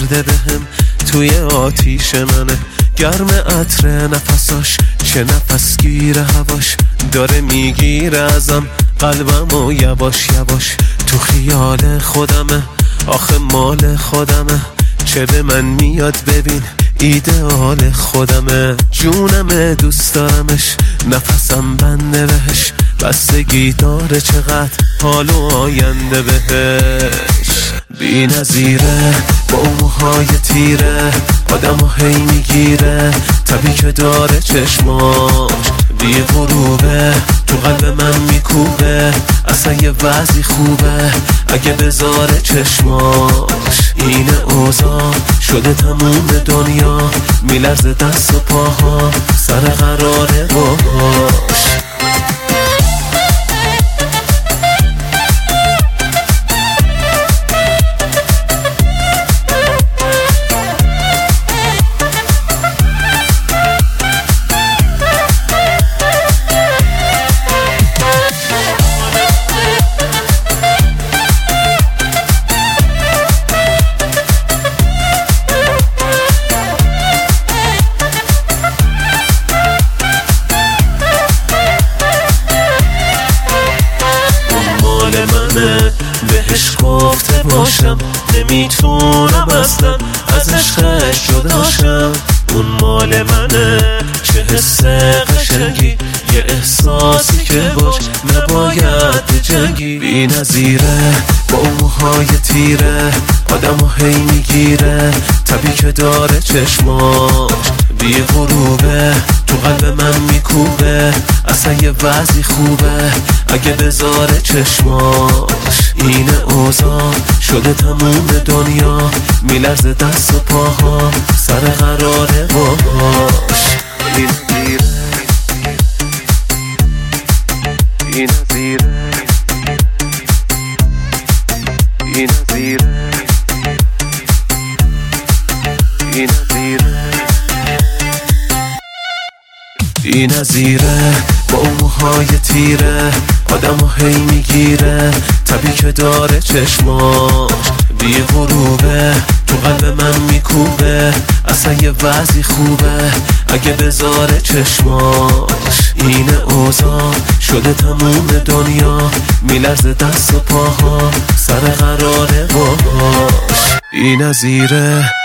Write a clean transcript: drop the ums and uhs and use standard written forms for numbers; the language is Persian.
کرده بهم، توی آتیش منه گرم عطر نفساش، چه نفسگیر هواش داره میگیره ازم قلبم و یواش یواش. تو خیال خودمه آخه مال خودمه، چه به من میاد ببین ایدئال خودمه. جونمه دوست دارمش نفسم بنده بهش، بستگی داره چقدر حال و آینده بهش. بی نظیره با اون موهای تیره، آدمو هی میگیره تبی که داره چشماش، بی غروبه تو قلب من میکوبه، اصلا یه وضعی خوبه اگه بذاره چشماش. این اوضاع شده تموم دنیا، میلرزه دست و پاها سر قراره باش. بهش گفته باشم نمیتونم اصلا از عشقش جداشم، اون مال منه. چه حس قشنگی، یه احساسی که باش نباید بجنگی. بی نظیره با اون موهای تیره، آدمو هی میگیره تبی که داره چشماش، بی غروبه تو قلب من میکوبه، اصلا یه وضعی خوبه اگه بذاره چشماش. این اوضاع شده تموم دنیا، میلرزه دست و پاها سر قراره باش. بی نظیره بی نظیره بی نظیره بی نظیره با اون موهای تیره، آدمو هی میگیره تبی که داره چشماش، بی غروبه تو قلب من میکوبه، اصلا یه وضعی خوبه اگه بذاره چشماش. این اوضاع شده تموم دنیا، میلرزه دست و پاها سر قراره باش. بی نظیره